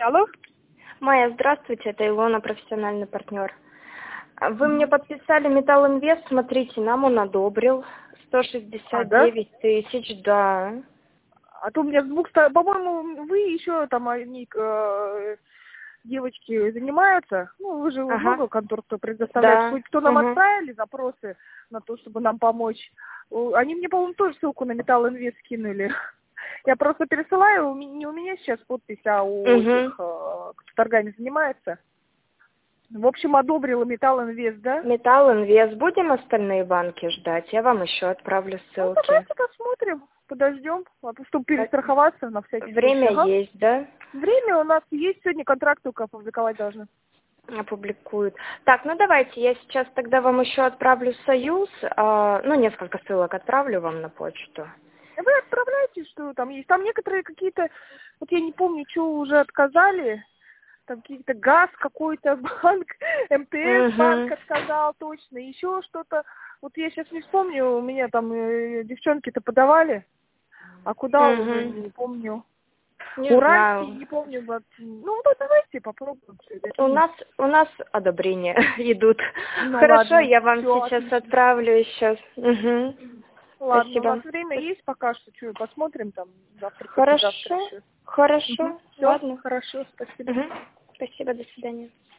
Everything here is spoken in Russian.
Алло? Майя, здравствуйте, это Илона, профессиональный партнер. Вы мне подписали Металл Инвест, смотрите, нам он одобрил. Да? 169 тысяч, да. А то у меня с двух сторон, по-моему, вы еще там они, девочки занимаются. Ну, вы же Ага, много контор, кто предоставляет. да. Кто нам Угу. отправили запросы на то, чтобы нам помочь. Они мне, по-моему, тоже ссылку на Металл Инвест скинули. Я просто пересылаю, не у меня сейчас подпись, а у этих, Угу. кто торгами занимается. В общем, одобрила Металл Инвест, да? Металл Инвест. Будем остальные банки ждать? Я вам еще отправлю Ну, ссылки. давайте посмотрим, подождем, чтобы перестраховаться на всякий случай. Время Ага. есть, да? Время у нас есть, сегодня контракт только опубликовать должны. Опубликуют. Так, ну давайте, я сейчас тогда вам еще отправлю Союз. Ну, несколько ссылок отправлю вам на почту. Вы отправляете, что там есть. Там некоторые какие-то, вот я не помню, что уже отказали. Там какие-то ГАЗ какой-то банк, МТС банк Угу. отказал точно, еще что-то. Вот я сейчас не вспомню, у меня там девчонки-то подавали, а куда уже, Угу. не помню. Не Уральский, знаю. не помню. Вот. Ну, вот давайте попробуем. У нас одобрения идут. Ну, Хорошо, ладно, я вам все, сейчас отлично. отправлю еще. Угу. Ладно, у нас Спасибо. время есть пока что, посмотрим там завтра, послезавтра Хорошо, еще. хорошо, Все, ладно. хорошо, спасибо. Угу. Спасибо, до свидания.